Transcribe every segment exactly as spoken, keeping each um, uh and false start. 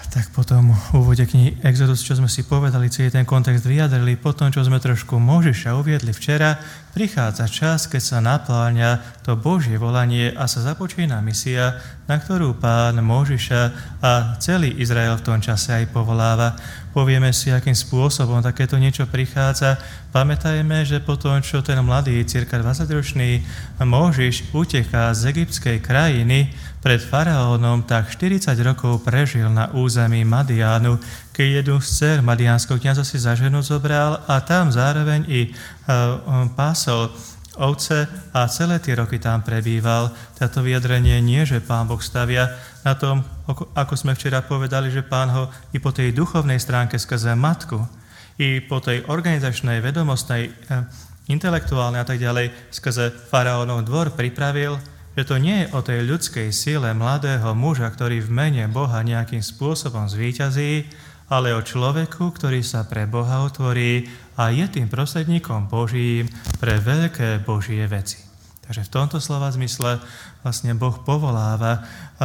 Tak potom v úvode knihy Exodus, čo sme si povedali, celý ten kontext vyjadrili, potom, čo sme trošku Mojžiša uviedli včera, prichádza čas, keď sa napláňa to Božie volanie a sa započína misia, na ktorú Pán Mojžiša a celý Izrael v tom čase aj povoláva. Povieme si, akým spôsobom takéto niečo prichádza. Pamätajme, že potom, čo ten mladý, cirka dvadsaťročný Mojžiš uteká z egyptskej krajiny pred faraónom, tak štyridsať rokov prežil na území Madiánu, keď jednu z dcer madiánskeho kňaza si za ženu zobral a tam zároveň i uh, pásol ovce a celé tie roky tam prebýval. Táto vyjadrenie nie, že Pán Boh stavia na tom, ako sme včera povedali, že Pán ho i po tej duchovnej stránke skrze matku, i po tej organizačnej, vedomostnej, intelektuálnej a tak ďalej skrze faraónov dvor pripravil, že to nie je o tej ľudskej sile mladého muža, ktorý v mene Boha nejakým spôsobom zvíťazí, ale o človeku, ktorý sa pre Boha otvorí a je tým prostredníkom Božím pre veľké Božie veci. Takže v tomto slova zmysle vlastne Boh povoláva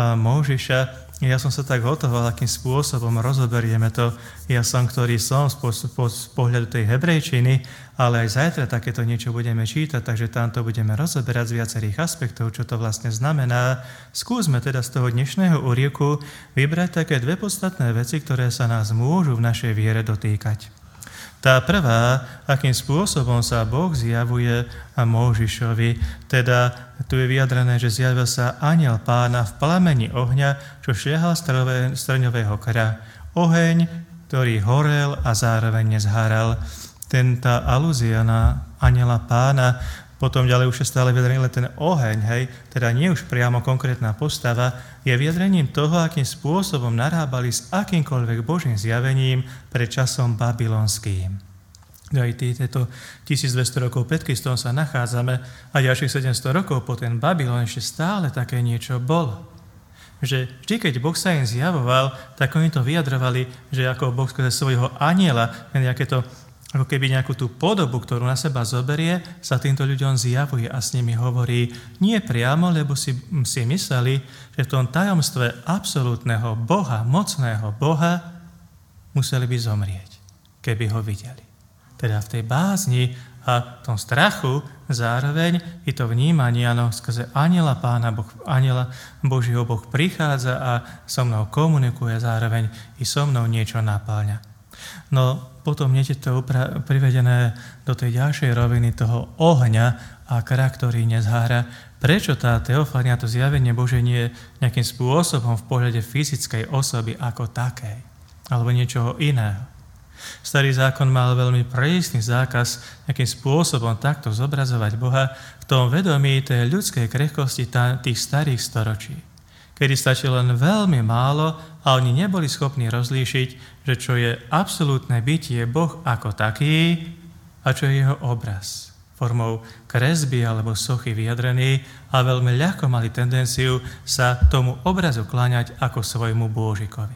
Mojžiša. Ja som sa tak hotoval, akým spôsobom rozoberieme to. Ja som, ktorý som z, po, po, z pohľadu tej hebrejčiny, ale aj zajtra takéto niečo budeme čítať, takže tam to budeme rozoberať z viacerých aspektov, čo to vlastne znamená. Skúsme teda z toho dnešného úryvku vybrať také dve podstatné veci, ktoré sa nás môžu v našej viere dotýkať. Tá prvá, akým spôsobom sa Boh zjavuje Mojžišovi, teda tu je vyjadrené, že zjavil sa anjel Pána v plameni ohňa, čo šľahal z trňového kra. Oheň, ktorý horel a zároveň nezháral. Ten, tá alúzia na anjela Pána, potom ďalej už je stále vyjadrený ten oheň, hej, teda nie už priamo konkrétna postava, je vyjadrením toho, akým spôsobom narábali s akýmkoľvek Božím zjavením pred časom babylonským. Aj tieto tisícdvesto rokov pred Kristom sa nachádzame a ďalších sedemsto rokov po ten Babylon ešte stále také niečo bolo. Že vždy, keď Boh sa im zjavoval, tak oni to vyjadrovali, že ako Boh skrze svojho anjela, nejaké to ako keby nejakú tú podobu, ktorú na seba zoberie, sa týmto ľuďom zjavuje a s nimi hovorí nie priamo, lebo si, si mysleli, že v tom tajomstve absolútneho Boha, mocného Boha, museli by zomrieť, keby ho videli. Teda v tej bázni a v tom strachu zároveň i to vnímanie, áno, skrze anjela Pána, boh, anjela Božieho Boh prichádza a so mnou komunikuje, zároveň i so mnou niečo napáľa. No potom nie je to upra- privedené do tej ďalšej roviny toho ohňa a kra, ktorý nezhára. Prečo tá teofania, to zjavenie Bože nie je nejakým spôsobom v pohľade fyzickej osoby ako takej, alebo niečoho iného? Starý zákon mal veľmi prísny zákaz nejakým spôsobom takto zobrazovať Boha v tom vedomí tej ľudskej krehkosti tých starých storočí, kedy stačilo len veľmi málo a oni neboli schopní rozlíšiť, že čo je absolútne bytie Boh ako taký a čo je jeho obraz formou kresby alebo sochy vyjadrený a veľmi ľahko mali tendenciu sa tomu obrazu kláňať ako svojmu Božikovi.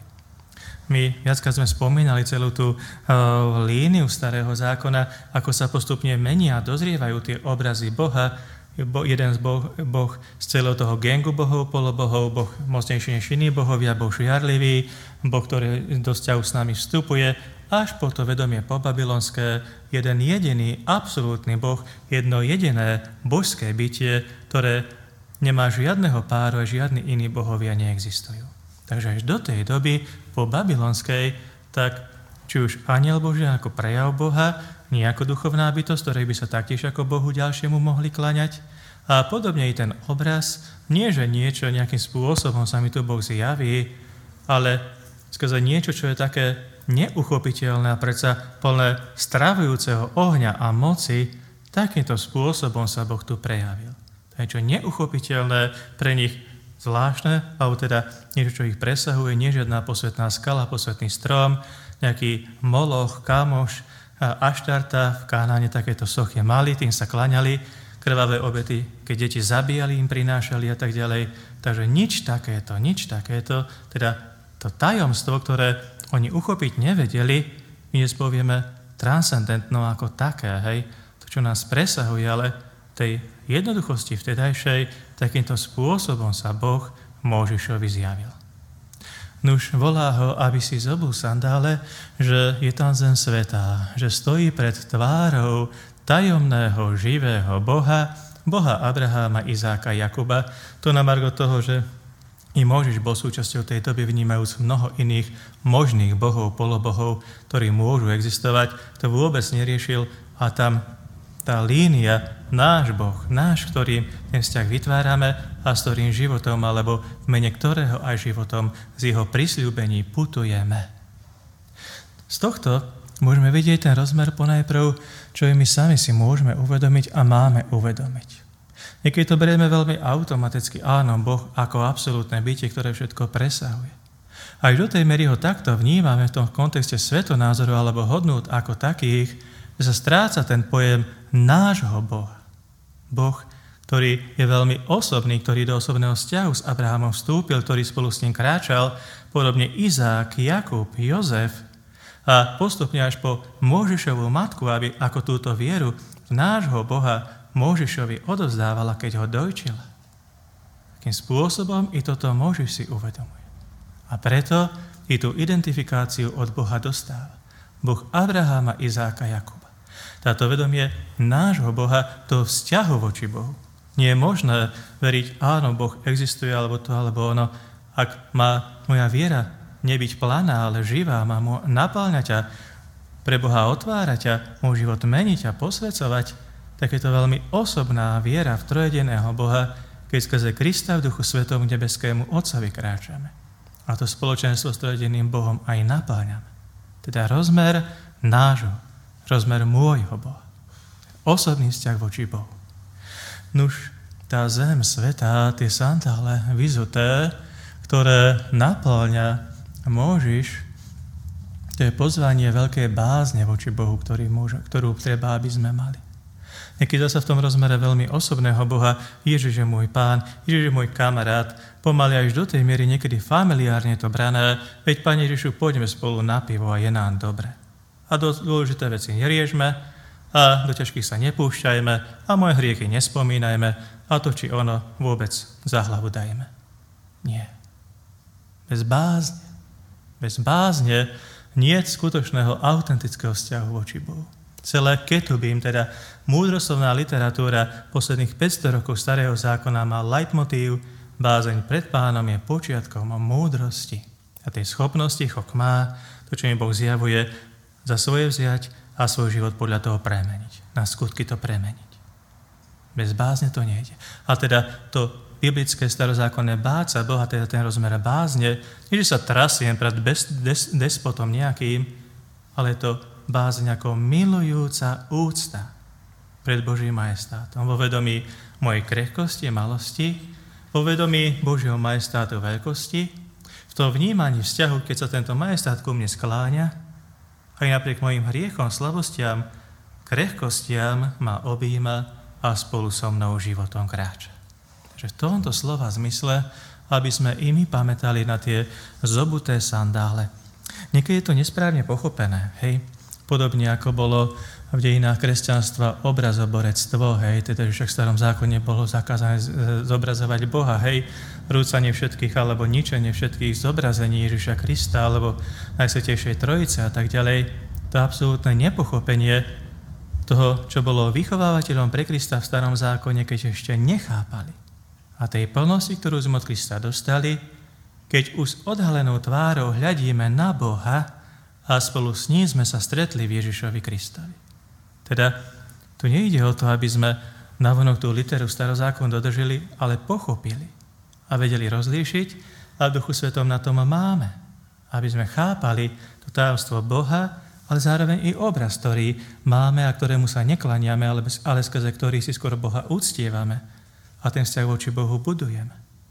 My viackrát sme spomínali celú tú uh, líniu starého zákona, ako sa postupne menia a dozrievajú tie obrazy Boha. Bo, jeden z boh, boh z celého toho gengu bohov, polobohov, Boh mocnejší než iní bohovia, Boh žiarlivý, Boh, ktorý do vzťahu s nami vstupuje, až po to vedomie pobabylonské, jeden jediný, absolútny Boh, jedno jediné božské bytie, ktoré nemá žiadneho páru a žiadni iní bohovia neexistujú. Takže až do tej doby po babylonskej, tak či už anjel Boží ako prejav Boha, nie ako duchovná bytosť, ktorej by sa taktiež ako Bohu ďalšiemu mohli klaňať. A podobne i ten obraz, nie že niečo nejakým spôsobom sa mi tu Boh zjaví, ale skrze niečo, čo je také neuchopiteľné a predsa plné stravujúceho ohňa a moci, takýmto spôsobom sa Boh tu prejavil. To je čo neuchopiteľné, pre nich zvláštne, alebo teda niečo, čo ich presahuje, nie žiadna posvetná skala, posvetný strom, nejaký moloch, kamoš, Aštarta, v Kánáne takéto sochy mali, tým sa klaňali, krvavé obety, keď deti zabíjali, im prinášali a tak ďalej. Takže nič takéto, nič takéto, teda to tajomstvo, ktoré oni uchopiť nevedeli, my dnes povieme transcendentno ako také, hej, to, čo nás presahuje, ale tej jednoduchosti vtedajšej, takýmto spôsobom sa Boh Mojžišovi zjavil. Nuž volá ho, aby si zobul sandále, že je tam zem svätá, že stojí pred tvárou tajomného, živého Boha, Boha Abraháma, Izáka, Jakuba. To na margo toho, že i Mojžiš bol súčasťou tej doby, vnímajúc mnoho iných možných bohov, polobohov, ktorí môžu existovať, to vôbec neriešil a tam tá línia, náš Boh, náš, ktorým ten vzťah vytvárame a s ktorým životom, alebo v mene ktorého aj životom z jeho prisľúbení putujeme. Z tohto môžeme vidieť ten rozmer ponajprv, čo my sami si môžeme uvedomiť a máme uvedomiť. Niekedy to berieme veľmi automaticky, áno, Boh ako absolútne bytie, ktoré všetko presahuje. Až do tej miery ho takto vnímame v tom kontexte svetonázoru alebo hodnôt ako takých, že sa stráca ten pojem nášho Boha. Boh, ktorý je veľmi osobný, ktorý do osobného vzťahu s Abrahamom vstúpil, ktorý spolu s ním kráčal, podobne Izák, Jakub, Jozef a postupne až po Mojžišovú matku, aby ako túto vieru v nášho Boha Mojžišovi odovzdávala, keď ho dojčila. Takým spôsobom i toto Mojžiš si uvedomuje. A preto i tú identifikáciu od Boha dostáva. Boh Abraháma, Izáka, Jakuba. Táto vedomie nášho Boha, toho vzťahu voči Bohu. Nie je možné veriť, áno, Boh existuje, alebo to, alebo ono. Ak má moja viera nebyť planá, ale živá, má mu napĺňať a pre Boha otvárať a môj život meniť a posvecovať, tak je to veľmi osobná viera v trojediného Boha, keď skrze Krista v Duchu Svetom k nebeskému Otcovi kráčame. A to spoločenstvo s trojediným Bohom aj napĺňame. Teda rozmer nášho, rozmer môjho Boha. Osobný vzťah voči Bohu. Nuž, tá zem sveta, tie sandále vyzuté, ktoré napĺňa Mojžiš, to je pozvanie veľkej bázne voči Bohu, ktorý môže, ktorú treba, aby sme mali. Niekedy zase v tom rozmere veľmi osobného Boha, Ježiš je môj pán, Ježiš je môj kamarát, pomaly až do tej miery niekedy familiárne to brané, veď Pane Ježišu, poďme spolu na pivo a je nám dobre. A do dôležité veci neriešme a do ťažkých sa nepúšťajme a moje hriechy nespomínajme a to, či ono vôbec za hlavu dajme. Nie. Bez bázne, bez bázne nie je skutočného autentického vzťahu voči Bohu. Celé ketubím, teda múdroslovná literatúra posledných päťsto rokov starého zákona má leitmotív, bázeň pred pánom je počiatkom múdrosti a tej schopnosti chokmá, to, čo mi Boh zjavuje, za svoje vziať a svoj život podľa toho premeniť. Na skutky to premeniť. Bez bázne to nejde. A teda to biblické starozákonné báť sa Boha, teda ten rozmer bázne, nie že sa trasiem pred des, des, despotom nejakým, ale je to bázeň ako milujúca úcta pred Božím majestátom. Vo vedomí mojej krehkosti, malosti, vo vedomí Božieho majestátu veľkosti, v tom vnímaní vzťahu, keď sa tento majestát ku mne skláňa, aj napriek mojim hriechom, slabostiam, krehkostiam ma objíma a spolu so mnou životom kráča. Takže v tomto slova zmysle, aby sme i my pamätali na tie zobuté sandále. Niekedy je to nesprávne pochopené, hej? Podobne ako bolo v dejinách kresťanstva obrazoborectvo, hej, teda, že však v starom zákone bolo zakázané zobrazovať Boha, hej, rúcanie všetkých alebo ničenie všetkých zobrazení Ježiša Krista alebo Najsvätejšej Trojice a tak ďalej. To absolútne nepochopenie toho, čo bolo vychovávateľom pre Krista v starom zákone, keď ešte nechápali. A tej plnosti, ktorú sme od Krista dostali, keď už s odhalenou tvárou hľadíme na Boha, a spolu s ním sme sa stretli v Ježišovi Kristovi. Teda tu nejde o to, aby sme navonok tú literu starozákon dodržili, ale pochopili a vedeli rozlíšiť a v Duchu Svetom na tom máme. Aby sme chápali to tajomstvo Boha, ale zároveň i obraz, ktorý máme a ktorému sa neklaniame, ale, ale skrze ktorý si skôr Boha uctievame a ten vzťah voči Bohu budujeme.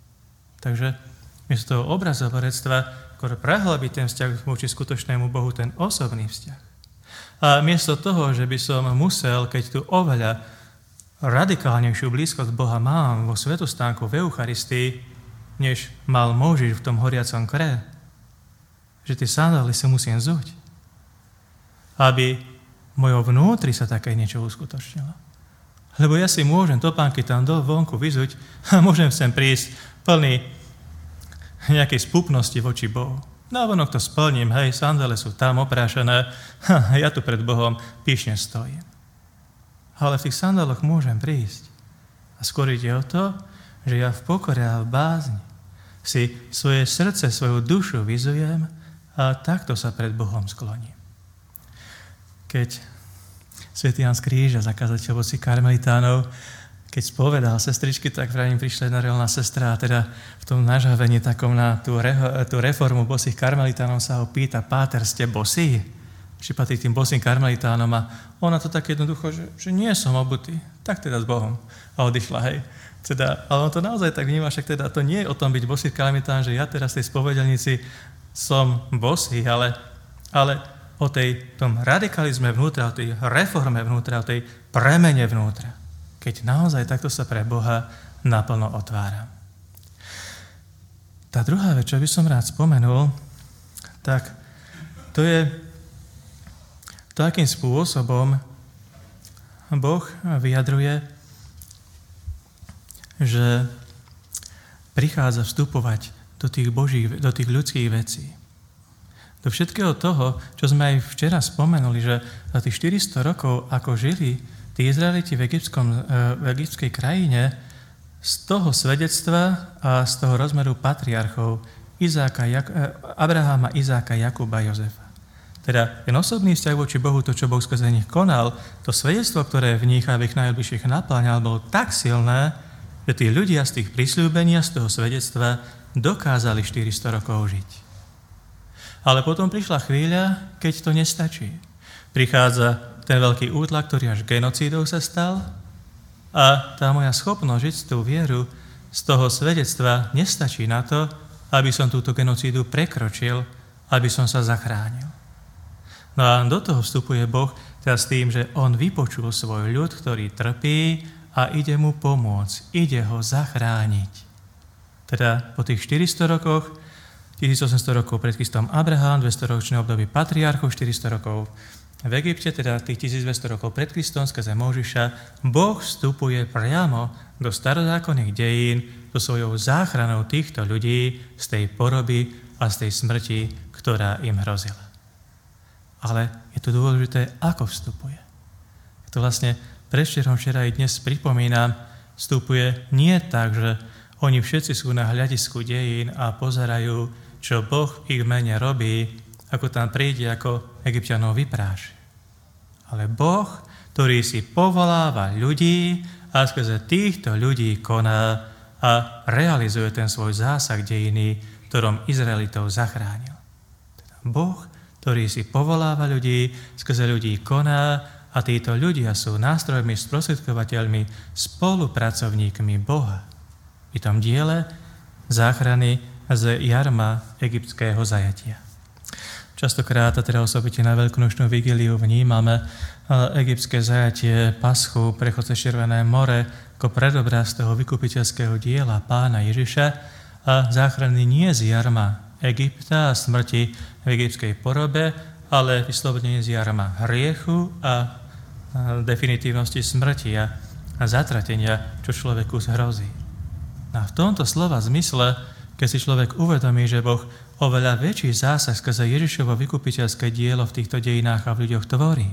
Takže miesto toho obrazovorectva skôr prehlbiť ten vzťah voči skutočnému Bohu, ten osobný vzťah. A miesto toho, že by som musel, keď tu oveľa radikálnejšiu blízkosť Boha mám vo svätostánku v Eucharistii, než mal Mojžiš v tom horiacom kre, že tie sandály si musím zuť, aby v mojom vnútri sa také niečo uskutočnilo. Lebo ja si môžem topánky tam do vonku vyzuť a môžem sem prísť plný nejakej spupnosti voči Bohu. Návonok to splním, hej, sandale sú tam oprášené, ha, ja tu pred Bohom pyšne stojím. Ale v tých sandaloch môžem prísť. A skôr ide o to, že ja v pokore a v bázni si svoje srdce, svoju dušu vyzujem a takto sa pred Bohom skloním. Keď svätý Ján z Kríža, zakladateľ Božích karmelitánov, keď spovedal sestričky, tak vrajím prišla jedna reálna sestra a teda v tom nažavení takom na tú, re, tú reformu bosých karmelitánov sa ho pýta: Páter, ste bosí? Či patrí tým bosým karmelitánom? A ona to tak jednoducho, že, že nie som obutý. Tak teda s Bohom. A odišla, hej. Teda, ale on to naozaj tak vníma, však teda to nie je o tom byť bosý karmelitán, že ja teraz v tej spovedelnici som bosý, ale, ale o tej, tom radikalizme vnútra, o tej reforme vnútra, o tej premene vnútra. Keď naozaj takto sa pre Boha naplno otváram. Tá druhá vec, čo by som rád spomenul, tak to je to, akým spôsobom Boh vyjadruje, že prichádza vstupovať do tých božích, do tých ľudských vecí. Do všetkého toho, čo sme aj včera spomenuli, že za tých štyristo rokov, ako žili tí Izraeliti v, egyptskom, v egyptskej krajine, z toho svedectva a z toho rozmeru patriarchov Izáka, Abraháma, Izáka, Jakuba, Jozefa. Teda ten osobný vzťah voči Bohu, to, čo Boh skrze nich konal, to svedectvo, ktoré v nich a v ich najbližších napláňal, bolo tak silné, že tí ľudia z tých prisľúbení a z toho svedectva dokázali štyristo rokov žiť. Ale potom prišla chvíľa, keď to nestačí. Prichádza ten veľký útlak, ktorý až genocídou sa stal, a tá moja schopnosť žiť tú vieru z toho svedectva nestačí na to, aby som túto genocídu prekročil, aby som sa zachránil. No a do toho vstupuje Boh teda s tým, že on vypočul svoj ľud, ktorý trpí a ide mu pomôcť, ide ho zachrániť. Teda po tých štyristo rokoch, tisícosemsto rokov pred Kristom Abraham, dvestoročné obdobie patriarchov, štyristo rokov v Egypte, teda tých tisícdvesto rokov pred Kristom, skrze Mojžiša, Boh vstupuje priamo do starozákonných dejín so svojou záchranou týchto ľudí z tej poroby a z tej smrti, ktorá im hrozila. Ale je tu dôležité, ako vstupuje. Je to vlastne predvčerom, včera i dnes pripomínam, vstupuje nie tak, že oni všetci sú na hľadisku dejín a pozerajú, čo Boh v ich mene robí, ako tam príde, ako Egypťanov vypráši. Ale Boh, ktorý si povoláva ľudí a skrze týchto ľudí koná a realizuje ten svoj zásah dejiny, ktorom Izraelitov zachránil. Teda Boh, ktorý si povoláva ľudí, skrze ľudí koná a títo ľudia sú nástrojmi, sprostredkovateľmi, spolupracovníkmi Boha. V tom diele záchrany z jarma egyptského zajatia. Častokrát, a teda osobite na veľkonočnú vigíliu, vnímame egyptské zajatie, paschu, prechod cez Červené more, ako predobraz toho vykupiteľského diela Pána Ježiša a záchrany nie z jarma Egypta a smrti v egyptskej porobe, ale vyslovene z jarma hriechu a definitívnosti smrti a zatratenia, čo človeku zhrozí. A v tomto slova zmysle, keď si človek uvedomí, že Boh oveľa väčší zásah skrze Ježišovo vykupiteľské dielo v týchto dejinách a v ľuďoch tvorí,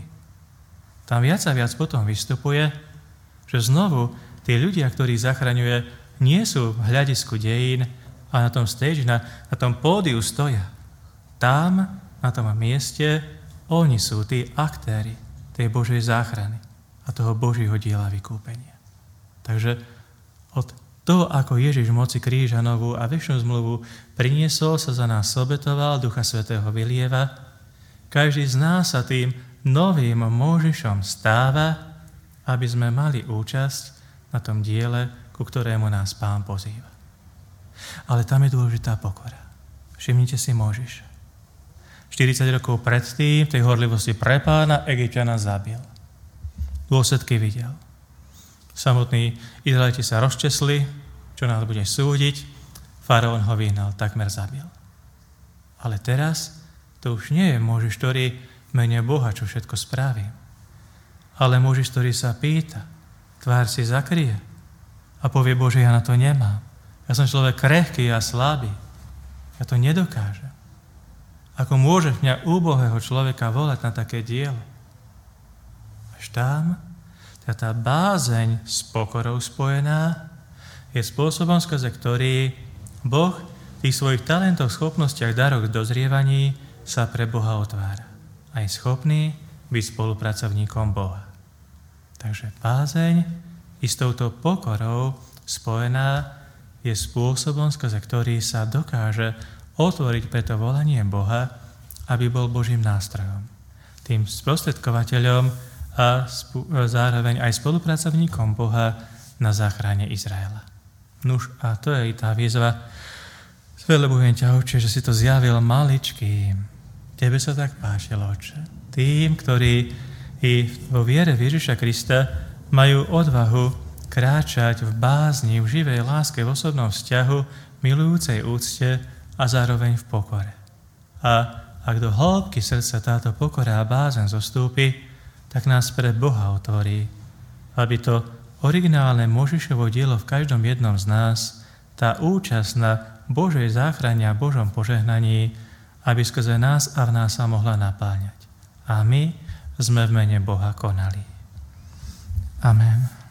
tam viac a viac potom vystupuje, že znovu tí ľudia, ktorí zachraňuje, nie sú v hľadisku dejín a na tom stage, na, na tom pódiu stoja. Tam, na tom mieste, oni sú tí aktéri tej Božej záchrany a toho Božieho diela vykúpenia. Takže od toho, ako Ježiš v moci kríža novú a večnú zmluvu priniesol, sa za nás obetoval, Ducha Svätého vylieva, každý z nás sa tým novým Mojžišom stáva, aby sme mali účasť na tom diele, ku ktorému nás Pán pozýva. Ale tam je dôležitá pokora. Všimnite si Mojžiša. štyridsať rokov predtým v tej horlivosti pre Pána Egypťana zabil. Dôsledky videl. Samotní Izraeliti sa rozčesli, čo nás bude súdiť, faraón ho vyhnal, takmer zabil. Ale teraz to už nie je Mojžiš, ktorý mene Boha, čo všetko spraví. Ale Mojžiš, ktorý sa pýta, tvár si zakrie a povie: Bože, ja na to nemám. Ja som človek krehký a slabý. Ja to nedokážem. Ako môže mňa úbohého človeka volať na také dielo? Až tam, tá, tá bázeň s pokorou spojená je spôsobom, skrze ktorý Boh v tých svojich talentoch, schopnostiach, daroch, dozrievaní sa pre Boha otvára. A je schopný byť spolupracovníkom Boha. Takže bázeň i s touto pokorou spojená je spôsobom, skrze ktorý sa dokáže otvoriť pre to volanie Boha, aby bol Božím nástrojom. Tým sprostredkovateľom a spú- zároveň aj spolupracovníkom Boha na záchrane Izraela. Nuž, a to je i tá výzva. Zvelebujem ťa, Oče, že si to zjavil maličkým. Tebe sa tak páčilo, Oče. Tým, ktorí i vo viere v Ježiša Krista majú odvahu kráčať v bázni, v živej láske, v osobnom vzťahu, milujúcej úcte a zároveň v pokore. A ak do hĺbky srdca táto pokora a bázen zostúpi, tak nás pred Boha otvorí, aby to originálne Mojžišovo dielo v každom jednom z nás, tá účasť na Božej záchrane a Božom požehnaní, aby skrze nás a v nás sa mohla napáňať. A my sme v mene Boha konali. Amen.